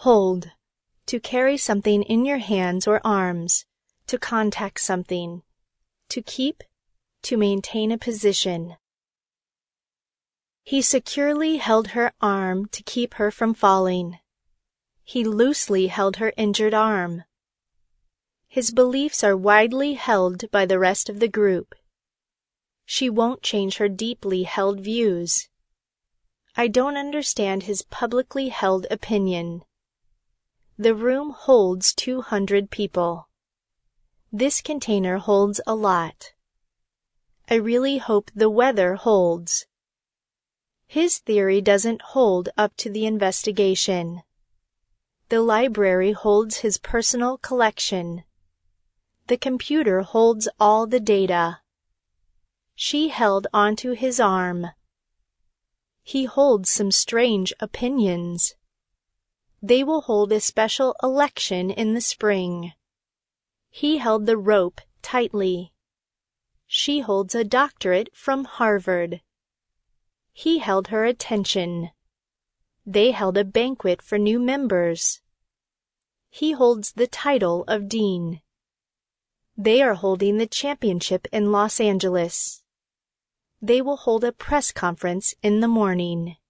Hold. To carry something in your hands or arms. To contact something. To keep. To maintain a position. He securely held her arm to keep her from falling. He loosely held her injured arm. His beliefs are widely held by the rest of the group. She won't change her deeply held views. I don't understand his publicly held opinion. The room holds 200 people. This container holds a lot. I really hope the weather holds. His theory doesn't hold up to the investigation. The library holds his personal collection. The computer holds all the data. She held onto his arm. He holds some strange opinions. They will hold a special election in the spring. He held the rope tightly. She holds a doctorate from Harvard. He held her attention. They held a banquet for new members. He holds the title of dean. They are holding the championship in Los Angeles. They will hold a press conference in the morning.